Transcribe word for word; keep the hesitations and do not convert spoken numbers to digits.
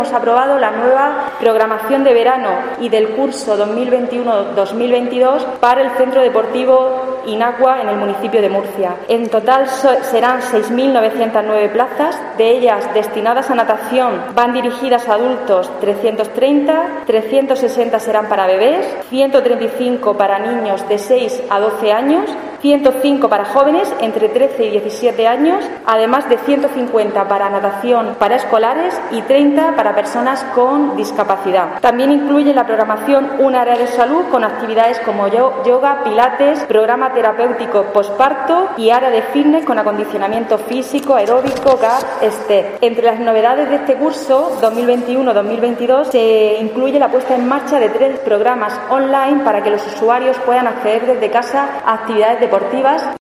Hemos aprobado la nueva programación de verano y del curso dos mil veintiuno dos mil veintidós para el Centro Deportivo Inacua en el municipio de Murcia. En total so- serán seis mil novecientas nueve plazas, de ellas destinadas a natación van dirigidas a adultos trescientos treinta, trescientos sesenta serán para bebés, ciento treinta y cinco para niños de seis a doce años, ciento cinco para jóvenes entre trece y diecisiete años, además de ciento cincuenta para natación para escolares y treinta para personas con discapacidad. También incluye en la programación un área de salud con actividades como yoga, pilates, programa terapéutico posparto y área de fitness con acondicionamiento físico, aeróbico, G A P, STEP. Entre las novedades de este curso dos mil veintiuno dos mil veintidós se incluye la puesta en marcha de tres programas online para que los usuarios puedan acceder desde casa a actividades deportivas.